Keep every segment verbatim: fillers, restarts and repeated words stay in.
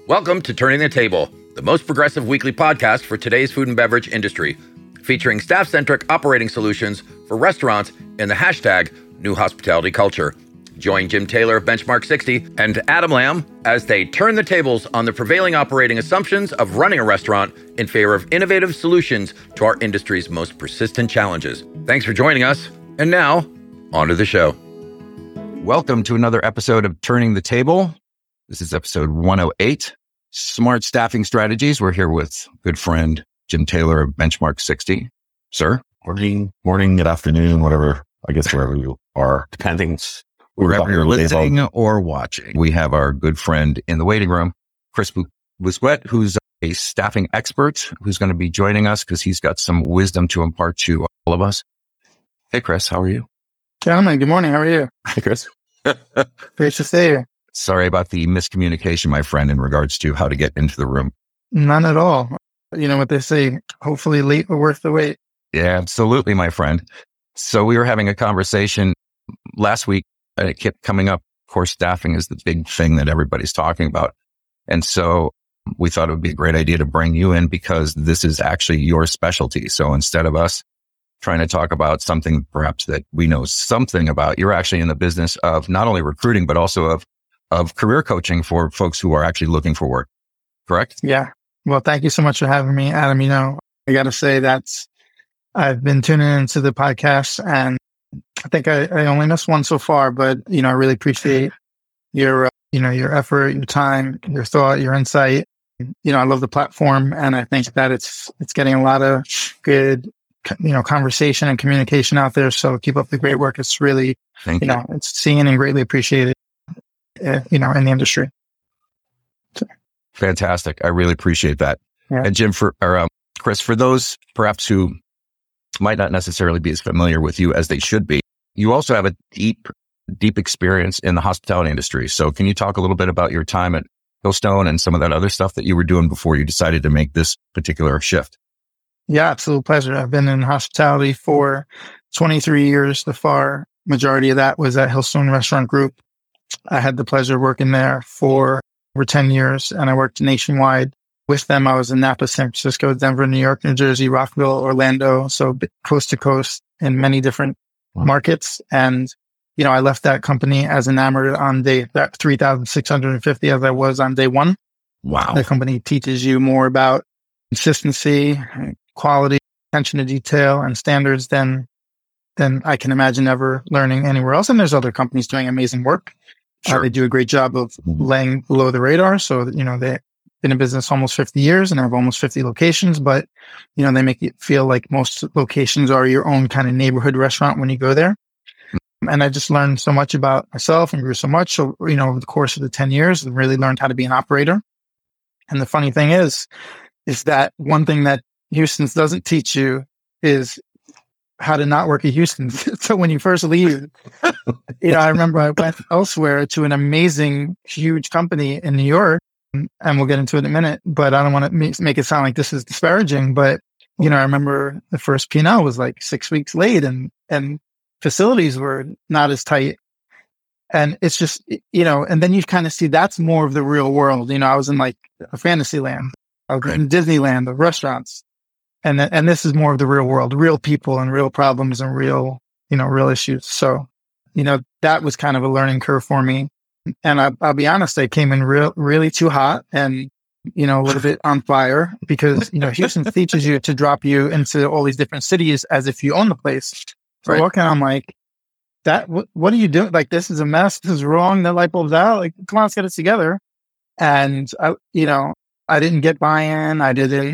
Welcome to Turning the Table, the most progressive weekly podcast for today's food and beverage industry, featuring staff-centric operating solutions for restaurants in the hashtag New Hospitality Culture. Join Jim Taylor of Benchmark sixty and Adam Lamb as they turn the tables on the prevailing operating assumptions of running a restaurant in favor of innovative solutions to our industry's most persistent challenges. Thanks for joining us. And now, on to the show. Welcome to another episode of Turning the Table. This is episode one oh eight, Smart Staffing Strategies. We're here with good friend Jim Taylor of Benchmark sixty. Sir? Morning, morning, good afternoon, whatever, I guess wherever you are, depending. Wherever you're listening or watching. We have our good friend in the waiting room, Chris Busquet, who's a staffing expert, who's going to be joining us because he's got some wisdom to impart to all of us. Hey, Chris, how are you? Gentlemen, good morning. How are you? Hey, Chris. Great to see you. Sorry about the miscommunication, my friend, in regards to how to get into the room. None at all. You know what they say, hopefully late but worth the wait. Yeah, absolutely, my friend. So we were having a conversation last week, and it kept coming up. Of course, staffing is the big thing that everybody's talking about. And so we thought it would be a great idea to bring you in because this is actually your specialty. So instead of us trying to talk about something perhaps that we know something about, you're actually in the business of not only recruiting, but also of of career coaching for folks who are actually looking for work. Correct? Yeah. Well, thank you so much for having me, Adam. You know, I got to say that's, I've been tuning into the podcast and I think I, I only missed one so far, but, you know, I really appreciate your, uh, you know, your effort, your time, your thought, your insight. You know, I love the platform and I think that it's, it's getting a lot of good, you know, conversation and communication out there. So keep up the great work. It's really, Thank you you. know, it's seen and greatly appreciated, uh, you know, in the industry. So. Fantastic. I really appreciate that. Yeah. And Jim, for, or um, Chris, for those perhaps who might not necessarily be as familiar with you as they should be, you also have a deep, deep experience in the hospitality industry. So can you talk a little bit about your time at Hillstone and some of that other stuff that you were doing before you decided to make this particular shift? Yeah, absolute pleasure. I've been in hospitality for twenty-three years. The far majority of that was at Hillstone Restaurant Group. I had the pleasure of working there for over ten years, and I worked nationwide with them. I was in Napa, San Francisco, Denver, New York, New Jersey, Rockville, Orlando, so coast to coast in many different wow. markets. And, you know, I left that company as enamored on day three thousand six hundred fifty as I was on day one. Wow. The company teaches you more about consistency, quality, attention to detail, and standards than than I can imagine ever learning anywhere else. And there's other companies doing amazing work. Sure. Uh, they do a great job of laying below the radar. So, you know, they've been in business almost fifty years and have almost fifty locations, but, you know, they make it feel like most locations are your own kind of neighborhood restaurant when you go there. Mm-hmm. And I just learned so much about myself and grew so much. So, you know, over the course of the ten years, I really learned how to be an operator. And the funny thing is, is that one thing that Houston's doesn't teach you is how to not work at Houston's. So when you first leave, you know, I remember I went elsewhere to an amazing, huge company in New York, and we'll get into it in a minute, but I don't want to make it sound like this is disparaging, but, you know, I remember the first P and L was like six weeks late and, and facilities were not as tight. And it's just, you know, and then you kind of see that's more of the real world. You know, I was in like a fantasy land, I was in Disneyland of restaurants. And th- and this is more of the real world, real people and real problems and real, you know, real issues. So, you know, that was kind of a learning curve for me. And I, I'll be honest, I came in real, really too hot and, you know, a little bit on fire because, you know, Houston teaches you to drop you into all these different cities as if you own the place. So Right. walking, I'm like, that, what, what are you doing? Like, this is a mess. This is wrong. The light bulb's out. Like, come on, let's get it together. And I, you know, I didn't get buy-in. I didn't,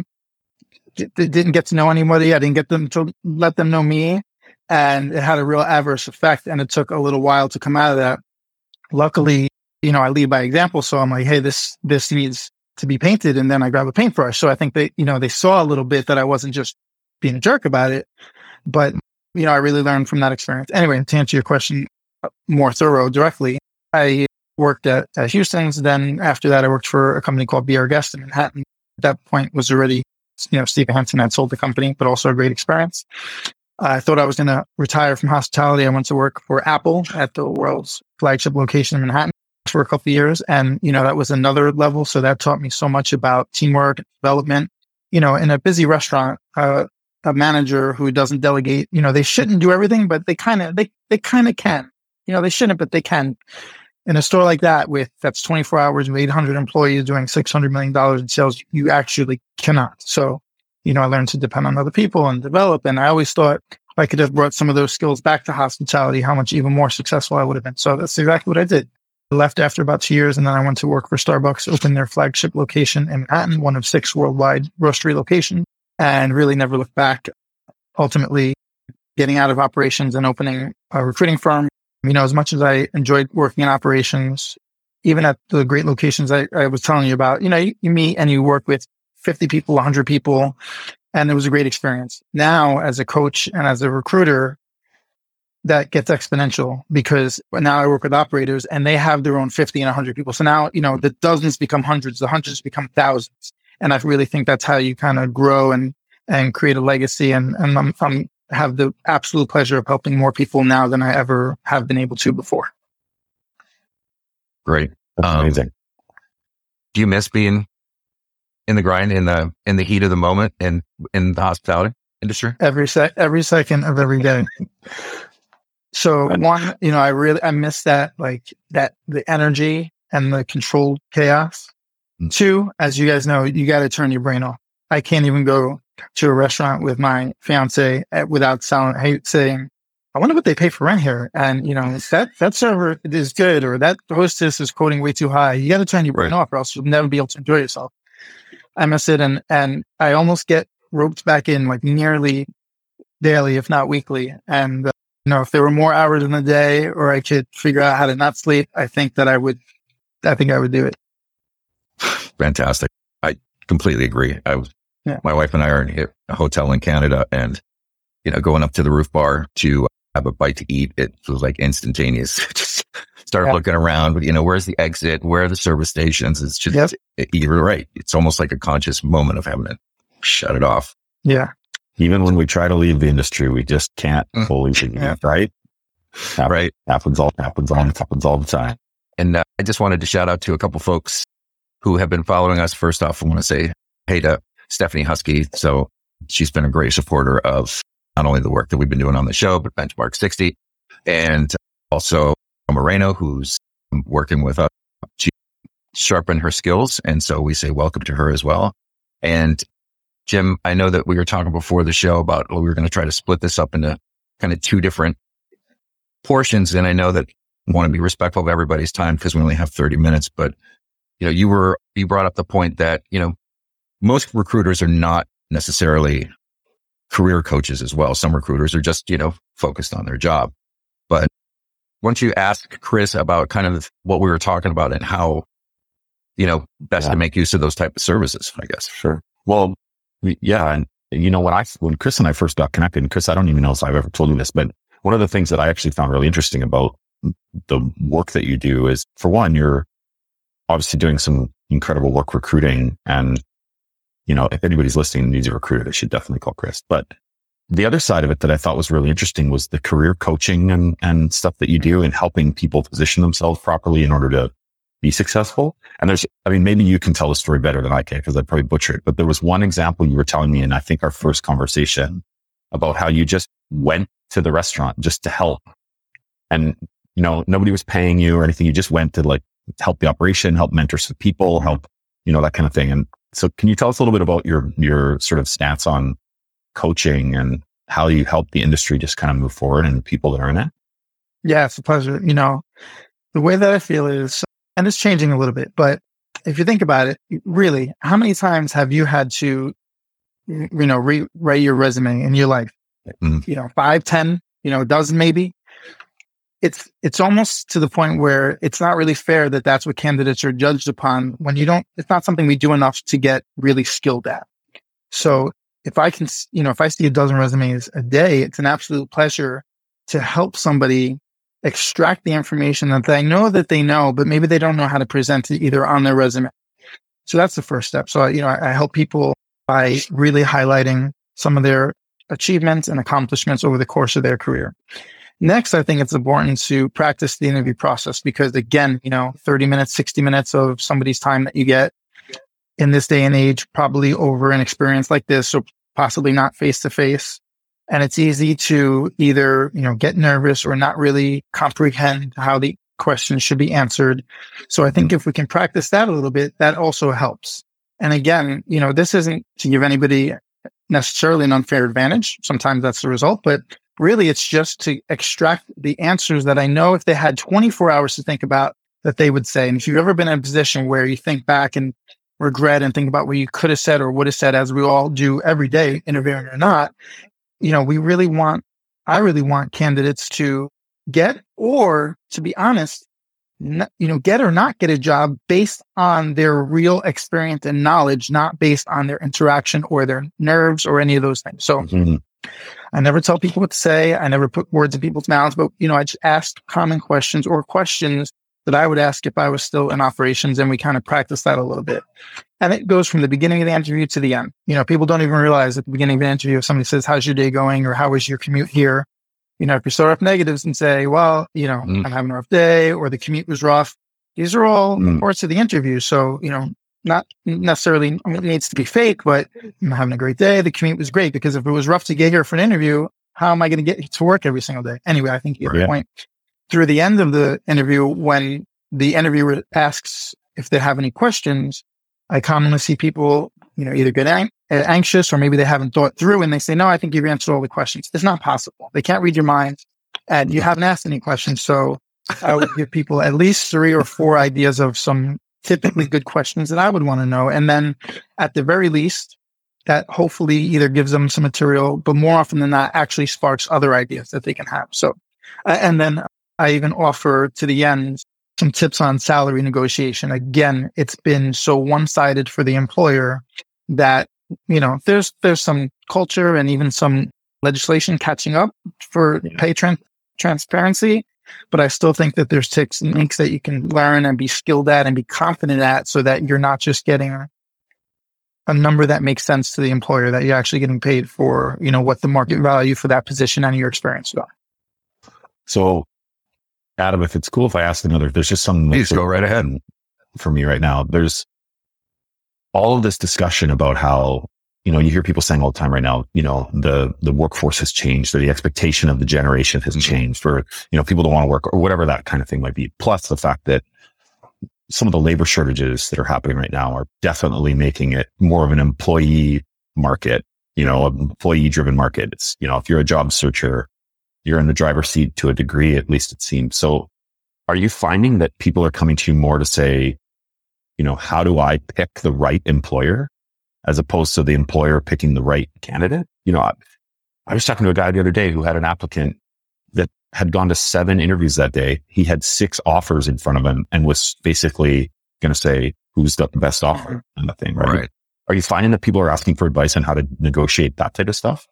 didn't get to know anybody. I didn't get them to let them know me. And it had a real adverse effect. And it took a little while to come out of that. Luckily, you know, I lead by example. So I'm like, hey, this, this needs to be painted. And then I grab a paintbrush. So I think they, you know, they saw a little bit that I wasn't just being a jerk about it, but, you know, I really learned from that experience. Anyway, to answer your question more thorough directly, I worked at, at Houston's. Then after that, I worked for a company called Be Our Guest in Manhattan. At that point was already, you know, Steve Henson had sold the company, but also a great experience. I thought I was going to retire from hospitality. I went to work for Apple at the world's flagship location in Manhattan. for a couple of years. And, you know, that was another level. So that taught me so much about teamwork, development. You know, in a busy restaurant, uh, a manager who doesn't delegate, you know, they shouldn't do everything, but they kind of, they, they kind of can. You know, they shouldn't, but they can. In a store like that, with that's twenty-four hours with eight hundred employees doing six hundred million dollars in sales, you actually cannot. So, you know, I learned to depend on other people and develop. And I always thought if I could have brought some of those skills back to hospitality, how much even more successful I would have been. So that's exactly what I did. I left after about two years, and then I went to work for Starbucks, opened their flagship location in Manhattan, one of six worldwide roastery locations, and really never looked back. Ultimately, getting out of operations and opening a recruiting firm. You know, as much as I enjoyed working in operations, even at the great locations I, I was telling you about, you know, you, you meet and you work with fifty people, one hundred people, and it was a great experience. Now, as a coach and as a recruiter, that gets exponential because now I work with operators and they have their own fifty and one hundred people. So now, you know, the dozens become hundreds, the hundreds become thousands. And I really think that's how you kind of grow and, and create a legacy. And, and I'm, I'm have the absolute pleasure of helping more people now than I ever have been able to before. Great. That's Um, amazing. Do you miss being in the grind, in the in the heat of the moment, and in the hospitality industry? Every sec, every second of every day. So one, you know, I really I miss that, like that the energy and the controlled chaos. Mm. Two, as you guys know, you got to turn your brain off. I can't even go to a restaurant with my fiance without sound, hey, saying, I wonder what they pay for rent here. And, you know, that, that server is good, or that hostess is quoting way too high. You got to turn your brain Right. off, or else you'll never be able to enjoy yourself. I miss it. And, and I almost get roped back in like nearly daily, if not weekly. And, uh, you know, if there were more hours in the day, or I could figure out how to not sleep, I think that I would, I think I would do it. Fantastic. I completely agree. I was, Yeah. my wife and I are in a hotel in Canada, and, you know, going up to the roof bar to have a bite to eat, it was like instantaneous. Just started Yeah. looking around, you know, where's the exit? Where are the service stations? It's just, Yep. it- you're right. It's almost like a conscious moment of having to shut it off. Yeah. Even when we try to leave the industry, we just can't Mm. fully leave, Yeah. right? Hap- Right. Happens all, happens all, happens all the time. And uh, I just wanted to shout out to a couple folks who have been following us. First off, I want to say hey to Stephanie Husky. So she's been a great supporter of not only the work that we've been doing on the show, but Benchmark sixty. And also Moreno, who's working with us to sharpen her skills. And so we say welcome to her as well. And Jim, I know that we were talking before the show about, well, we were going to try to split this up into kind of two different portions. And I know that I want to be respectful of everybody's time because we only have thirty minutes, but you know, you were, you brought up the point that, you know, most recruiters are not necessarily career coaches as well. Some recruiters are just, you know, focused on their job. But once you ask Chris about kind of what we were talking about and how, you know, best Yeah. to make use of those type of services, I guess. Sure. Well, yeah. And you know, when I, when Chris and I first got connected, and Chris, I don't even know if I've ever told you this, but one of the things that I actually found really interesting about the work that you do is, for one, you're obviously doing some incredible work recruiting. And, you know, if anybody's listening and needs a recruiter, they should definitely call Chris. But the other side of it that I thought was really interesting was the career coaching and, and stuff that you do in helping people position themselves properly in order to be successful. And there's, I mean, maybe you can tell the story better than I can because I'd probably butcher it. But there was one example you were telling me in, I think, our first conversation about how you just went to the restaurant just to help. And, you know, nobody was paying you or anything. You just went to like help the operation, help mentor some people, help, you know, that kind of thing. And so can you tell us a little bit about your, your sort of stance on coaching and how you help the industry just kind of move forward and the people that are in it? Yeah, it's a pleasure. You know, the way that I feel is, and it's changing a little bit, but if you think about it, really, how many times have you had to, you know, rewrite your resume in your life? Mm. You know, five, ten, you know, a dozen maybe. It's it's almost to the point where it's not really fair that that's what candidates are judged upon when you don't. It's not something we do enough to get really skilled at. So if I can, you know, if I see a dozen resumes a day, it's an absolute pleasure to help somebody extract the information that they know that they know, but maybe they don't know how to present it either on their resume. So that's the first step. So, you know, I, I help people by really highlighting some of their achievements and accomplishments over the course of their career. Next, I think it's important to practice the interview process because again, you know, thirty minutes, sixty minutes of somebody's time that you get in this day and age, probably over an experience like this, or possibly not face to face. And it's easy to either, you know, get nervous or not really comprehend how the questions should be answered. So I think if we can practice that a little bit, that also helps. And again, you know, this isn't to give anybody necessarily an unfair advantage. Sometimes that's the result, but really it's just to extract the answers that I know if they had twenty-four hours to think about that they would say. And if you've ever been in a position where you think back and regret and think about what you could have said or would have said, as we all do every day, interviewing or not, you know, we really want, I really want candidates to get, or to be honest, n- you know, get or not get a job based on their real experience and knowledge, not based on their interaction or their nerves or any of those things. So mm-hmm. I never tell people what to say. I never put words in people's mouths, but, you know, I just ask common questions or questions that I would ask if I was still in operations, and we kind of practice that a little bit. And it goes from the beginning of the interview to the end. You know, people don't even realize at the beginning of an interview, if somebody says, how's your day going? Or how was your commute here? You know, if you start off negatives and say, well, you know, mm. I'm having a rough day, or the commute was rough. These are all mm. parts of the interview. So, you know, not necessarily it needs to be fake, but I'm having a great day. The commute was great, because if it was rough to get here for an interview, how am I going to get to work every single day? Anyway, I think you get the point. Through the end of the interview, when the interviewer asks if they have any questions, I commonly see people, you know, either get ang- anxious or maybe they haven't thought through, and they say, no, I think you've answered all the questions. It's not possible. They can't read your mind, and you haven't asked any questions. So I would give people at least three or four ideas of some typically good questions that I would want to know. And then at the very least, that hopefully either gives them some material, but more often than not actually sparks other ideas that they can have. So, uh, and then I even offer to the end some tips on salary negotiation. Again, it's been so one-sided for the employer that, you know, there's there's some culture and even some legislation catching up for yeah. pay tran- transparency. But I still think that there's techniques that you can learn and be skilled at and be confident at, so that you're not just getting a, a number that makes sense to the employer, that you're actually getting paid for, you know, what the market value for that position and your experience are. So, Adam, if it's cool if I ask another, there's just something. Please go right ahead. For me right now, there's all of this discussion about how, you know, you hear people saying all the time right now, you know, the, the workforce has changed, or the expectation of the generation has mm-hmm. changed, or, you know, people don't want to work, or whatever that kind of thing might be. Plus the fact that some of the labor shortages that are happening right now are definitely making it more of an employee market, you know, an employee driven market. It's, you know, if you're a job searcher, you're in the driver's seat to a degree, at least it seems. So are you finding that people are coming to you more to say, you know, how do I pick the right employer, as opposed to the employer picking the right candidate? You know, I, I was talking to a guy the other day who had an applicant that had gone to seven interviews that day. He had six offers in front of him and was basically going to say, who's got the best offer kind of thing, right? right? Are you finding that people are asking for advice on how to negotiate that type of stuff?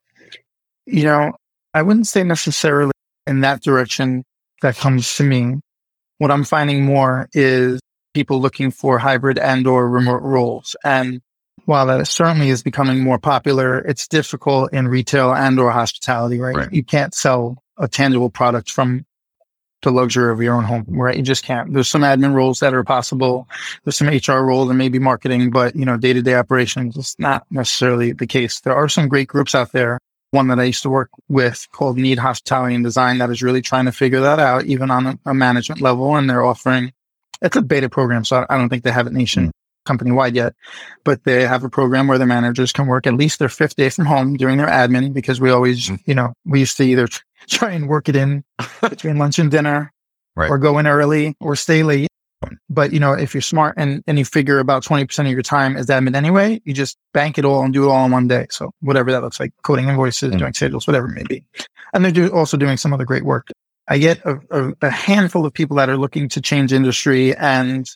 You know, I wouldn't say necessarily in that direction that comes to me. What I'm finding more is people looking for hybrid and or remote roles. And while that certainly is becoming more popular, it's difficult in retail and or hospitality, right? right? You can't sell a tangible product from the luxury of your own home, right? You just can't. There's some admin roles that are possible. There's some H R roles and maybe marketing, but, you know, day-to-day operations is not necessarily the case. There are some great groups out there. One that I used to work with called Need Hospitality and Design that is really trying to figure that out, even on a, a management level. And they're offering, it's a beta program, so I don't think they have it nation company wide yet, but they have a program where the managers can work at least their fifth day from home doing their admin, because we always, you know, we used to either try and work it in between lunch and dinner right. or go in early or stay late. But, you know, if you're smart and, and you figure about twenty percent of your time as admin anyway, you just bank it all and do it all in one day. So whatever that looks like, coding invoices, mm-hmm. doing schedules, whatever it may be. And they're do, also doing some other great work. I get a, a, a handful of people that are looking to change industry, and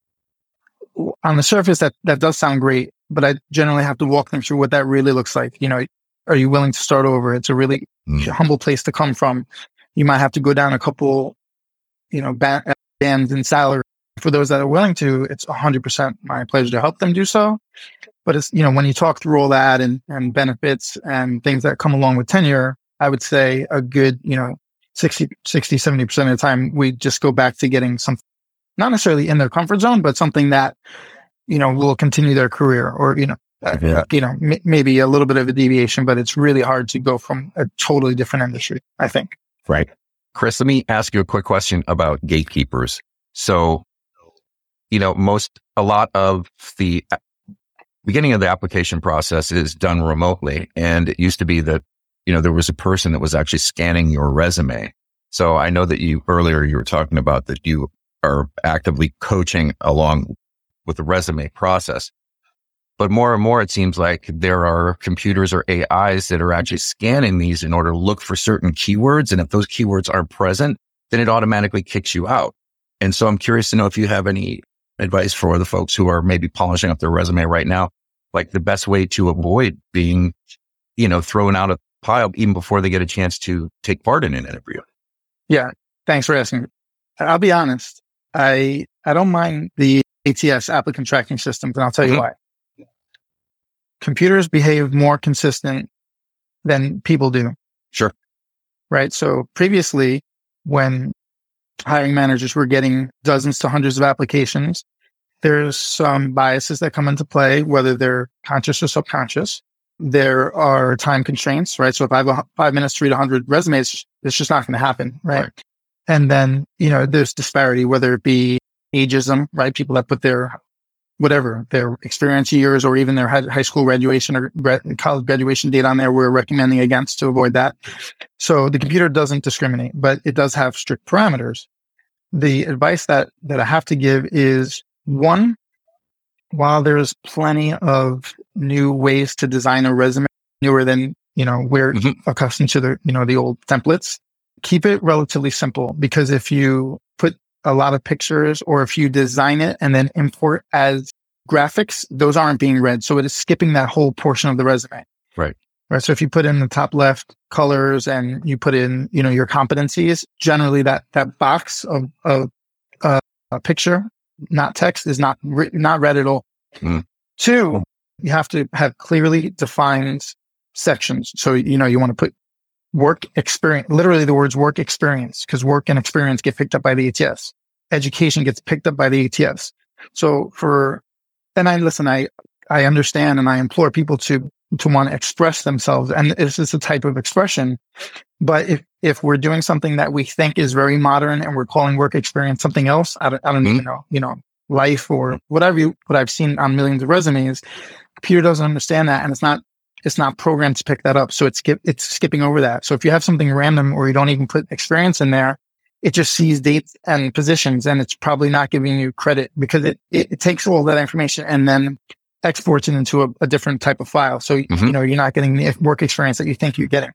on the surface that, that does sound great, but I generally have to walk them through what that really looks like. You know, are you willing to start over? It's a really mm-hmm. humble place to come from. You might have to go down a couple, you know, ba- bands in salary. For those that are willing to, it's one hundred percent my pleasure to help them do so. But it's, you know, when you talk through all that and, and benefits and things that come along with tenure, I would say a good, you know, sixty, sixty, seventy percent of the time, we just go back to getting something, not necessarily in their comfort zone, but something that, you know, will continue their career, or, you know, uh, Yeah. you know, m- maybe a little bit of a deviation, but it's really hard to go from a totally different industry, I think. Right. Chris, let me ask you a quick question about gatekeepers. So, you know, most, a lot of the beginning of the application process is done remotely. And it used to be that, you know, there was a person that was actually scanning your resume. So I know that you earlier, you were talking about that you are actively coaching along with the resume process. But more and more, it seems like there are computers or A Is that are actually scanning these in order to look for certain keywords. And if those keywords aren't present, then it automatically kicks you out. And so I'm curious to know if you have any advice for the folks who are maybe polishing up their resume right now, like the best way to avoid being, you know, thrown out of the pile even before they get a chance to take part in an interview. Yeah. Thanks for asking. I'll be honest. I, I don't mind the A T S, applicant tracking systems, and I'll tell you Mhm. why. Computers behave more consistent than people do. Sure. Right. So previously, when hiring managers were getting dozens to hundreds of applications, there's some biases that come into play, whether they're conscious or subconscious. There are time constraints, right? So if I have a, five minutes to read one hundred resumes, it's just not going to happen, right? right? And then, you know, there's disparity, whether it be ageism, right? People that put their whatever, their experience years or even their high school graduation or college graduation date on there, we're recommending against to avoid that. So the computer doesn't discriminate, but it does have strict parameters. The advice that, that I have to give is, one, while there's plenty of new ways to design a resume, newer than, you know, we're mm-hmm. accustomed to the, you know, the old templates, keep it relatively simple, because if you put a lot of pictures or if you design it and then import as graphics, those aren't being read. So it is skipping that whole portion of the resume. Right. Right. So if you put in the top left colors and you put in, you know, your competencies, generally that, that box of, of uh, a picture, not text, is not, re- not read at all. Mm. Two, you have to have clearly defined sections. So, you know, you want to put work experience, literally the words work experience, because work and experience get picked up by the A T S. Education gets picked up by the A T S. So for, and I listen, I, I understand and I implore people to, to want to express themselves. And this is a type of expression. But if, if we're doing something that we think is very modern and we're calling work experience something else, I don't, I don't mm-hmm. even know, you know, life or whatever you, what I've seen on millions of resumes, computer doesn't understand that. And it's not, it's not programmed to pick that up. So it's skip, it's skipping over that. So if you have something random or you don't even put experience in there, it just sees dates and positions, and it's probably not giving you credit because it, it, it takes all that information and then exports it into a, a different type of file. So, mm-hmm. you know, you're not getting the work experience that you think you're getting.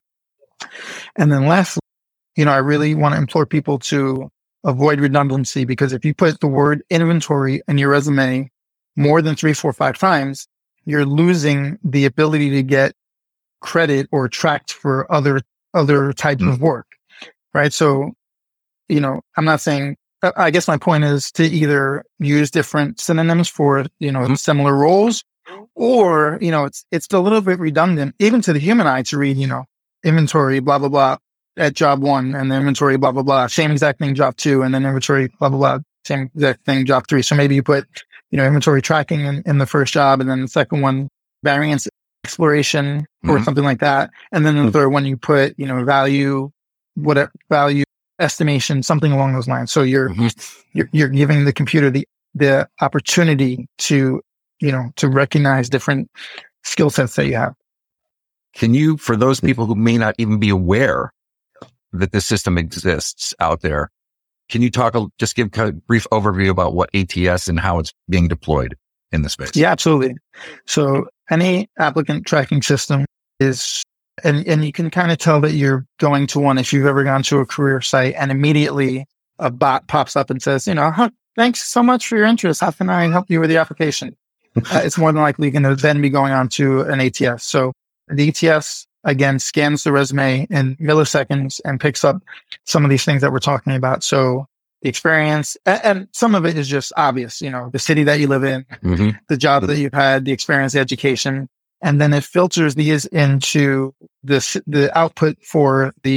And then lastly, you know, I really want to implore people to avoid redundancy, because if you put the word inventory in your resume more than three, four, five times, you're losing the ability to get credit or tracked for other, other types mm-hmm. of work, right? So, you know, I'm not saying, I guess my point is to either use different synonyms for, you know, mm-hmm. similar roles, or, you know, it's, it's a little bit redundant, even to the human eye, to read, you know, inventory, blah, blah, blah, at job one, and then inventory, blah, blah, blah, same exact thing, job two, and then inventory, blah, blah, blah, same exact thing, job three. So maybe you put, you know, inventory tracking in, in the first job, and then the second one, variance exploration, or mm-hmm. something like that. And then the third one, you put, you know, value, whatever, value estimation, something along those lines. So you're, mm-hmm. you're, you're giving the computer the, the opportunity to, you know, to recognize different skill sets that you have. Can you, for those people who may not even be aware that this system exists out there, can you talk, just give a brief overview about what A T S and how it's being deployed in the space? Yeah, absolutely. So any applicant tracking system is, and, and you can kind of tell that you're going to one if you've ever gone to a career site and immediately a bot pops up and says, you know, huh, thanks so much for your interest. How can I help you with the application? uh, it's more than likely going to then be going on to an A T S. So the A T S, again, scans the resume in milliseconds and picks up some of these things that we're talking about. So the experience, and, and some of it is just obvious, you know, the city that you live in, mm-hmm. the job that you've had, the experience, the education. And then it filters these into the, the output for the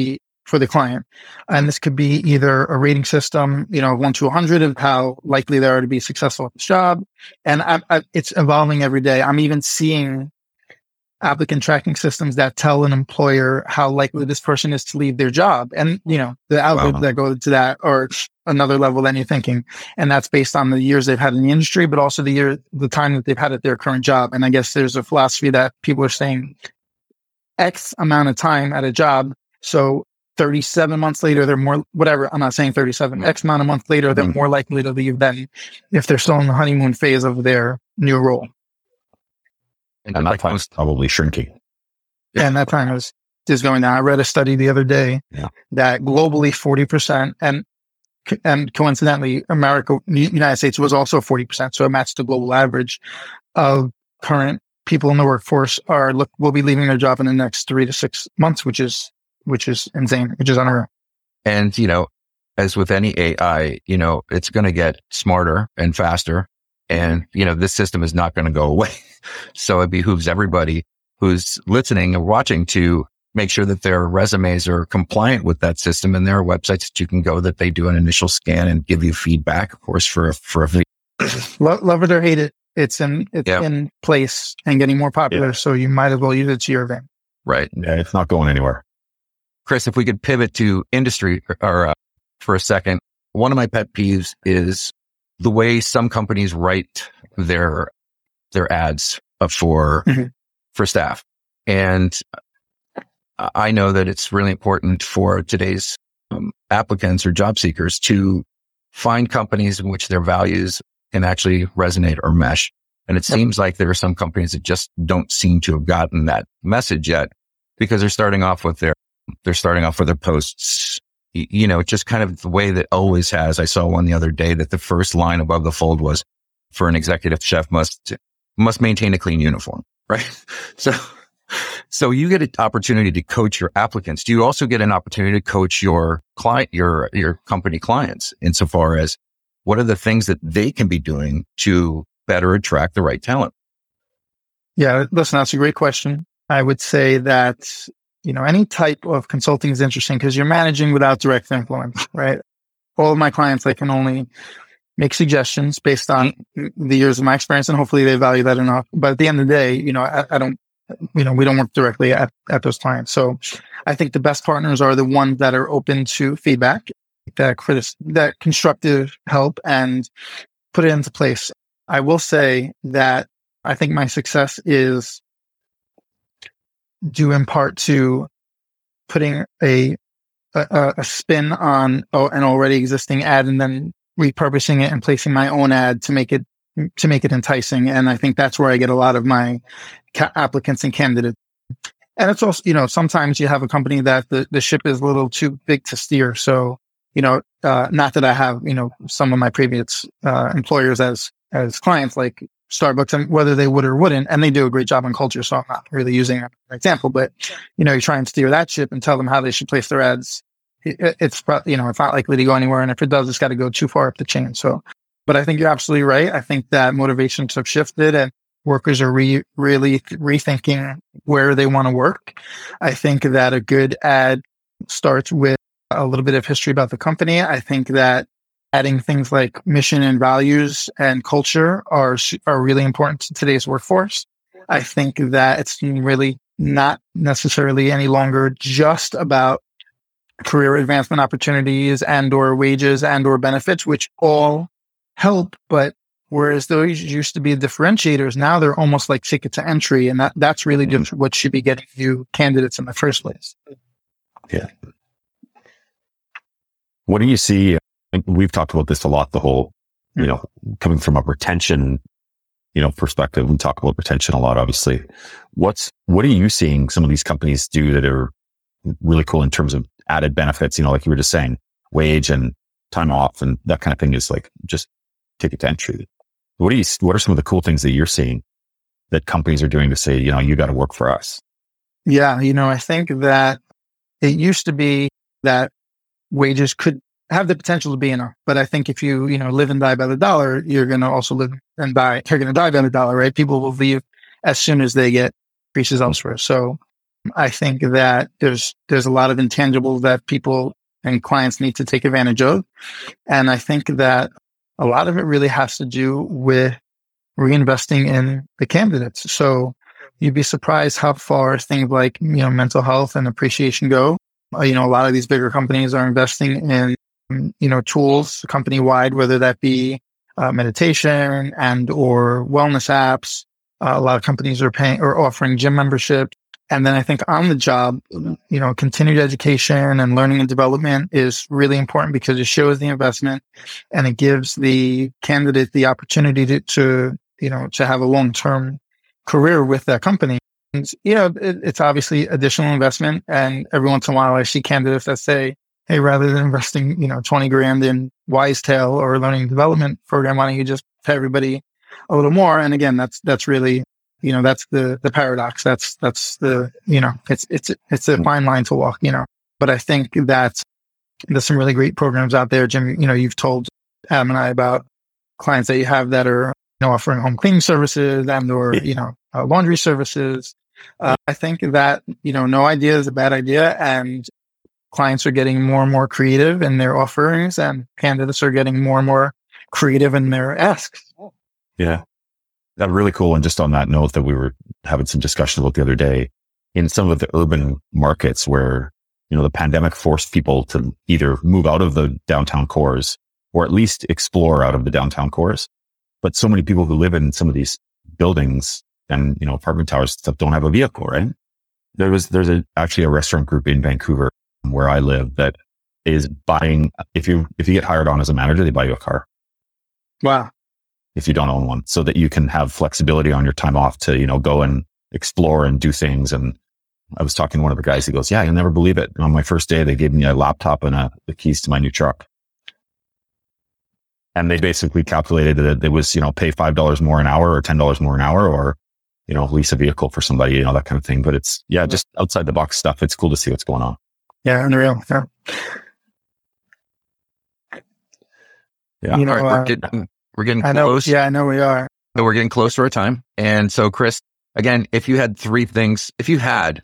for the client. And this could be either a rating system, you know, one to a hundred of how likely they are to be successful at this job. And I, I, it's evolving every day. I'm even seeing applicant tracking systems that tell an employer how likely this person is to leave their job. And, you know, the algorithms Wow. that go to that are another level than you're thinking. And that's based on the years they've had in the industry, but also the year, the time that they've had at their current job. And I guess there's a philosophy that people are saying X amount of time at a job. So thirty-seven months later, they're more, whatever, I'm not saying thirty-seven, X amount of months later, they're more likely to leave than if they're still in the honeymoon phase of their new role. And that like time's most, probably shrinking. And that time is, is going down. I read a study the other day Yeah. that globally forty percent and and coincidentally, America, United States was also forty percent. So it matched the global average of current people in the workforce are look will be leaving their job in the next three to six months, which is which is insane, which is unreal. and you know, as with any A I, you know, it's going to get smarter and faster. And, you know, this system is not going to go away. So it behooves everybody who's listening or watching to make sure that their resumes are compliant with that system. And there are websites that you can go that they do an initial scan and give you feedback, of course, for a, for a video. Love, love it or hate it, it's in it's Yeah. in place and getting more popular. Yeah. So you might as well use it to your advantage. Right. Yeah, it's not going anywhere. Chris, if we could pivot to industry or, or uh, for a second, one of my pet peeves is the way some companies write their their ads uh, for Mhm. for staff. And I know that it's really important for today's um, applicants or job seekers to find companies in which their values can actually resonate or mesh. And it seems like there are some companies that just don't seem to have gotten that message yet because they're starting off with their they're starting off with their posts. You know, just kind of the way that always has. I saw one the other day that the first line above the fold was, for an executive chef must, must maintain a clean uniform, right? So, so you get an opportunity to coach your applicants. Do you also get an opportunity to coach your client, your, your company clients insofar as what are the things that they can be doing to better attract the right talent? Yeah, listen, that's a great question. I would say that, you know, any type of consulting is interesting because you're managing without direct influence, right? All of my clients, I can only make suggestions based on the years of my experience, and hopefully they value that enough. But at the end of the day, you know, I, I don't, you know, we don't work directly at, at those clients. So I think the best partners are the ones that are open to feedback, that critic, that constructive help, and put it into place. I will say that I think my success is due in part to putting a a, a spin on oh, an already existing ad and then repurposing it and placing my own ad to make it to make it enticing. And I think that's where I get a lot of my ca- applicants and candidates. And it's also, you know, sometimes you have a company that the, the ship is a little too big to steer. So, you know, uh, not that I have, you know, some of my previous uh, employers as as clients, like Starbucks, and whether they would or wouldn't, and they do a great job on culture. So I'm not really using an example, but you know, you try and steer that ship and tell them how they should place their ads. It, it's you know, it's not likely to go anywhere, and if it does, it's got to go too far up the chain. So, but I think you're absolutely right. I think that motivations have shifted, and workers are re- really rethinking where they want to work. I think that a good ad starts with a little bit of history about the company. I think that adding things like mission and values and culture are are really important to today's workforce. I think that it's really not necessarily any longer just about career advancement opportunities and or wages and or benefits, which all help. But whereas those used to be differentiators, now they're almost like ticket to entry. And that, that's really just what should be getting you candidates in the first place. Yeah. What do you see? We've talked about this a lot, the whole, you know, coming from a retention, you know, perspective. We talk about retention a lot, obviously. What's, what are you seeing some of these companies do that are really cool in terms of added benefits? You know, like you were just saying, wage and time off and that kind of thing is like just ticket to entry. What do you, what are some of the cool things that you're seeing that companies are doing to say, you know, you got to work for us? Yeah. You know, I think that it used to be that wages could have the potential to be enough. But I think if you, you know, live and die by the dollar, you're going to also live and die. You're going to die by the dollar, right? People will leave as soon as they get increases elsewhere. So I think that there's there's a lot of intangibles that people and clients need to take advantage of. And I think that a lot of it really has to do with reinvesting in the candidates. So you'd be surprised how far things like, you know, mental health and appreciation go. Uh, you know, a lot of these bigger companies are investing in, you know, tools company wide, whether that be uh, meditation and or wellness apps. Uh, a lot of companies are paying or offering gym memberships. And then I think on the job, you know, continued education and learning and development is really important because it shows the investment and it gives the candidate the opportunity to, to you know, to have a long-term career with that company. And, you know, it, it's obviously additional investment. And every once in a while I see candidates that say, hey, rather than investing, you know, twenty grand in Wisetail or learning and development program, why don't you just pay everybody a little more? And again, that's, that's really, you know, that's the, the paradox. That's, that's the, you know, it's, it's, it's a fine line to walk, you know, but I think that there's some really great programs out there. Jim, you know, you've told Adam and I about clients that you have that are, you know, offering home cleaning services and, or, you know, uh, laundry services. Uh, I think that, you know, no idea is a bad idea, and clients are getting more and more creative in their offerings, and candidates are getting more and more creative in their asks. Yeah. That's really cool. And just on that note that we were having some discussion about the other day, in some of the urban markets where, you know, the pandemic forced people to either move out of the downtown cores or at least explore out of the downtown cores. But so many people who live in some of these buildings and, you know, apartment towers stuff don't have a vehicle, right? There was, there's a, actually a restaurant group in Vancouver where I live that is buying, if you, if you get hired on as a manager, they buy you a car. Wow. If you don't own one, so that you can have flexibility on your time off to, you know, go and explore and do things. And I was talking to one of the guys, he goes, yeah, you'll never believe it. On my first day, they gave me a laptop and a, the keys to my new truck. And they basically calculated that it was, you know, pay five dollars more an hour or ten dollars more an hour, or, you know, lease a vehicle for somebody, you know, that kind of thing. But it's, yeah, just outside the box stuff. It's cool to see what's going on. Yeah, unreal. Yeah. Yeah. You know, All right, we're uh, getting, we're getting I know, close. yeah, I know we are. So we're getting close to our time. And so, Chris, again, if you had three things, if you had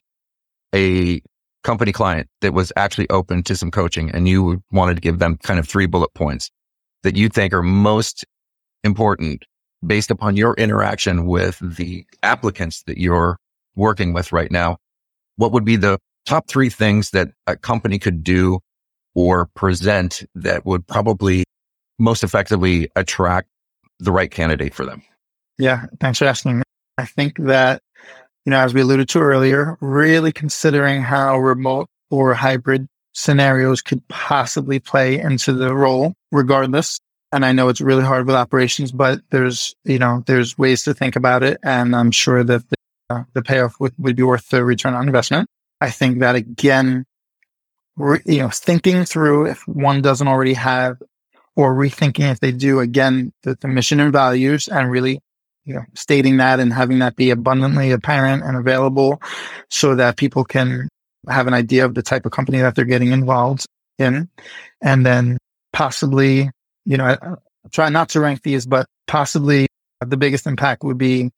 a company client that was actually open to some coaching and you wanted to give them kind of three bullet points that you think are most important based upon your interaction with the applicants that you're working with right now, what would be the top three things that a company could do or present that would probably most effectively attract the right candidate for them? Yeah, thanks for asking. I think that, you know, as we alluded to earlier, really considering how remote or hybrid scenarios could possibly play into the role regardless. And I know it's really hard with operations, but there's, you know, there's ways to think about it. And I'm sure that the, uh, the payoff would, would be worth the return on investment. I think that again, re, you know, thinking through if one doesn't already have, or rethinking if they do, again, the, the mission and values, and really, you know, stating that and having that be abundantly apparent and available so that people can have an idea of the type of company that they're getting involved in. And then possibly, you know, I, I try not to rank these, but possibly the biggest impact would be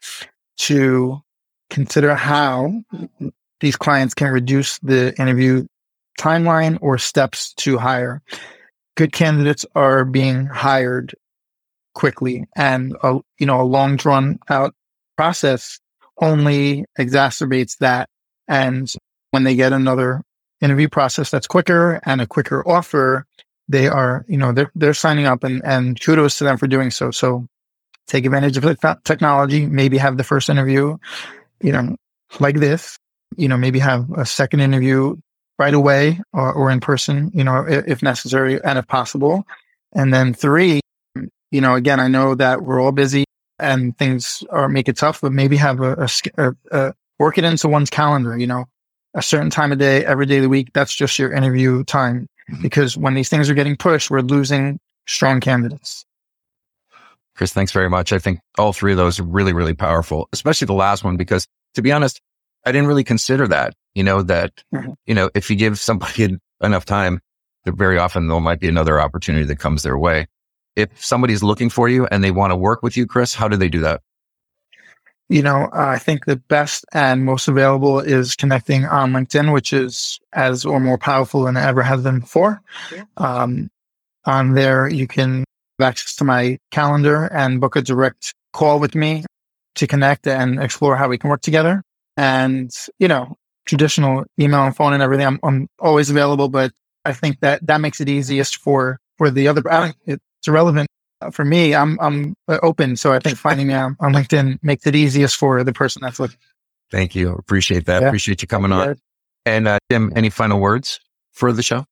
to consider how these clients can reduce the interview timeline or steps to hire. Good candidates are being hired quickly, and a, you know, a long drawn out process only exacerbates that. And when they get another interview process that's quicker and a quicker offer, they are, you know, they're, they're signing up, and, and kudos to them for doing so. So take advantage of the technology, maybe have the first interview, you know, like this, you know, maybe have a second interview right away or, or in person, you know, if, if necessary and if possible. And then three, you know, again, I know that we're all busy and things are make it tough, but maybe have a, a, a, a work it into one's calendar, you know, a certain time of day, every day of the week. That's just your interview time, because when these things are getting pushed, we're losing strong candidates. Chris, thanks very much. I think all three of those are really, really powerful, especially the last one, because to be honest, I didn't really consider that, you know, that, mm-hmm. you know, if you give somebody enough time, very often there might be another opportunity that comes their way. If somebody's looking for you and they want to work with you, Chris, how do they do that? you know, uh, I think the best and most available is connecting on LinkedIn, which is as or more powerful than it ever has been before. Yeah. Um, on there, you can have access to my calendar and book a direct call with me to connect and explore how we can work together. And, you know, traditional email and phone and everything, I'm, I'm always available, but I think that that makes it easiest for, for the other, I don't, it's irrelevant. For me, I'm I'm open, so I think finding me on, on LinkedIn makes it easiest for the person that's looking. Thank you. Appreciate that. Yeah. Appreciate you coming on. And uh, Jim, any final words for the show?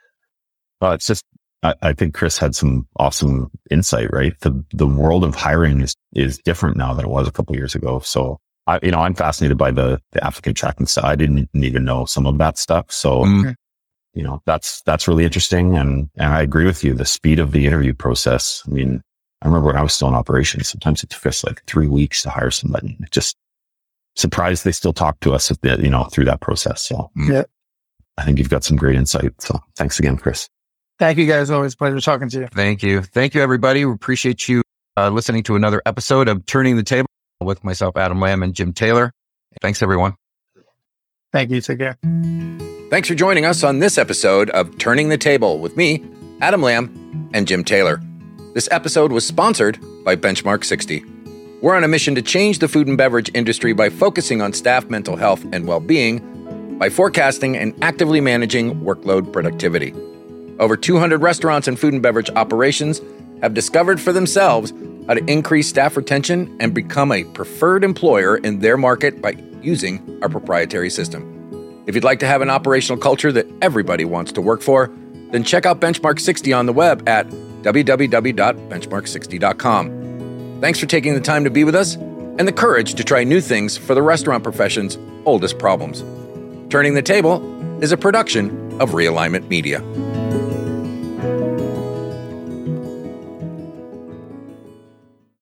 Well, it's just I, I think Chris had some awesome insight. Right, the the world of hiring is is different now than it was a couple of years ago. So I, you know, I'm fascinated by the the applicant tracking stuff. I didn't even know some of that stuff. So. Mm. You know, that's, that's really interesting. And, and I agree with you. The speed of the interview process. I mean, I remember when I was still in operations, sometimes it took us like three weeks to hire somebody. Just surprised they still talk to us, at the, you know, through that process. So yeah, I think you've got some great insight. So thanks again, Chris. Thank you guys. Always a pleasure talking to you. Thank you. Thank you, everybody. We appreciate you uh, listening to another episode of Turning the Table with myself, Adam Lamb, and Jim Taylor. Thanks, everyone. Thank you. Take care. Thanks for joining us on this episode of Turning the Table with me, Adam Lamb, and Jim Taylor. This episode was sponsored by Benchmark sixty. We're on a mission to change the food and beverage industry by focusing on staff mental health and well-being, by forecasting and actively managing workload productivity. Over two hundred restaurants and food and beverage operations have discovered for themselves how to increase staff retention and become a preferred employer in their market by using our proprietary system. If you'd like to have an operational culture that everybody wants to work for, then check out Benchmark sixty on the web at w w w dot benchmark sixty dot com. Thanks for taking the time to be with us and the courage to try new things for the restaurant profession's oldest problems. Turning the Table is a production of Realignment Media.